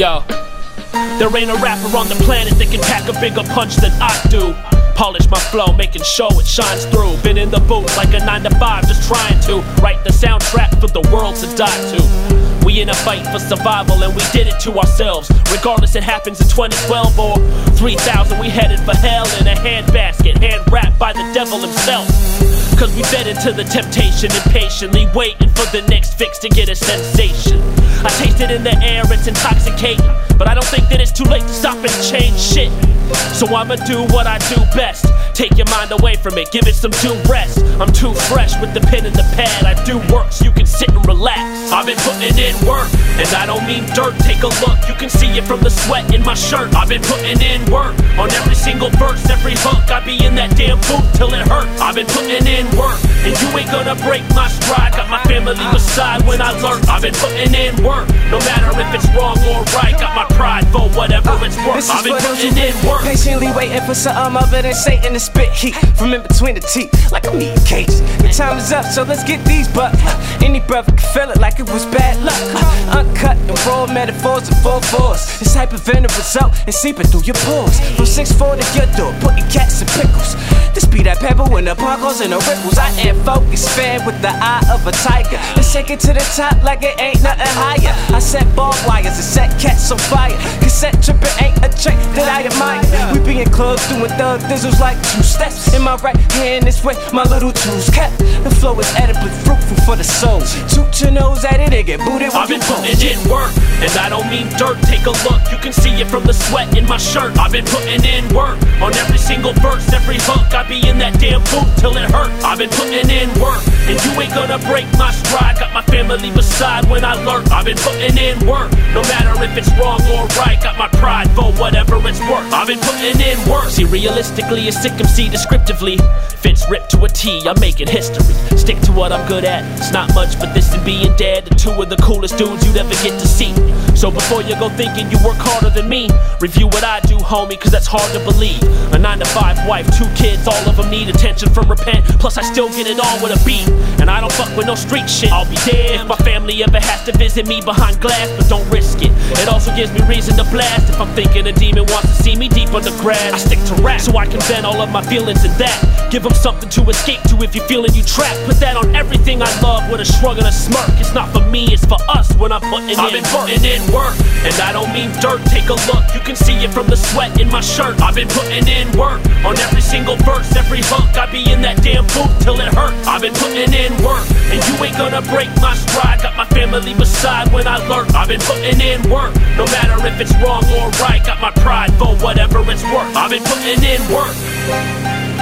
Yo, there ain't a rapper on the planet that can pack a bigger punch than I do. Polish my flow, making sure it shines through. Been in the booth like a 9 to 5, just trying to write the soundtrack for the world to die to. We in a fight for survival and we did it to ourselves. Regardless it happens in 2012 or 3000, we headed for hell in a handbasket, hand-wrapped by the devil himself. Cause we fed into the temptation, impatiently waiting for the next fix to get a sensation. I taste it in the air, it's intoxicating, but I don't think that it's too late to stop and change shit. So I'ma do what I do best. Take your mind away from it, give it some due rest. I'm too fresh with the pen and the pad. I do work so you can sit and relax. I've been putting in work, and I don't mean dirt. Take a look, you can see it from the sweat in my shirt. I've been putting in work on every single verse, every hook. I be in that damn booth till it hurt. I've been putting in work, and you ain't gonna break my stride. Got my family beside when I lurk. I've been putting in work, no matter if it's wrong or right. Got my pride for whatever it's worth. I've been putting in work. Patiently waiting for something other than Satan to spit heat from in between the teeth, like I'm eating cages. The time is up, so let's get these bucks. Any brother can feel it like it was bad luck. Uncut and raw metaphors and full force. This hypervenom result is seeping through your pores. From 6'4" to your door, putting cats in pickles. This be that pebble when the parkles and the ripples. I am focused, fan with the eye of a tiger. Let's take it to the top like it ain't nothing higher. I set barbed wires and set cats on fire. Cassette tripping ain't a trick that I admire. We be in clubs doing thug thizzles like 2 steps. In my right hand is where my little tools kept. The flow is edibly fruitful for the soul. Toot your nose at it and get booted with I've been putting in work, and I don't mean dirt. Take a look, you can see it from the sweat in my shirt. I've been putting in work on every single verse, every hook. I be in that damn booth till it hurt. I've been putting in work, and you ain't gonna break my stride. Got my family beside when I lurk. I've been putting in work, no matter if it's wrong or right. Got my pride for whatever it's worth. I've been putting in work. See, realistically, a sick MC descriptively fits ripped to a T. I'm making history. Stick to what I'm good at. It's not much, but this and being dead, the 2 of the coolest dudes you'd ever get to see. So before you go thinking you work harder than me, review what I do, homie, cause that's hard to believe. A 9 to 5 wife, 2 kids, all of them need attention from Repent. Plus I still get it on with a beat, and I don't fuck with no street shit. I'll be dead if my family ever has to visit me behind glass, but don't risk it. It also gives me reason to blast if I'm thinking a demon wants to see me deep underground. I stick to rap so I can vent all of my feelings in that. Give them something to escape to if you're feeling you trapped. Put that on everything I love with a shrug and a smirk. It's not for me, it's for us when I'm putting in work. I've been putting in work, and I don't mean dirt. Take a look, you can see it from the sweat in my shirt. I've been putting in work on every single verse, every hook. I be in that damn booth till it hurt. I've been putting in work, and you ain't gonna break my stride. Got my family beside when I lurk. I've been putting in work, no matter if it's wrong or right. Got my pride for whatever it's worth. I've been putting in work.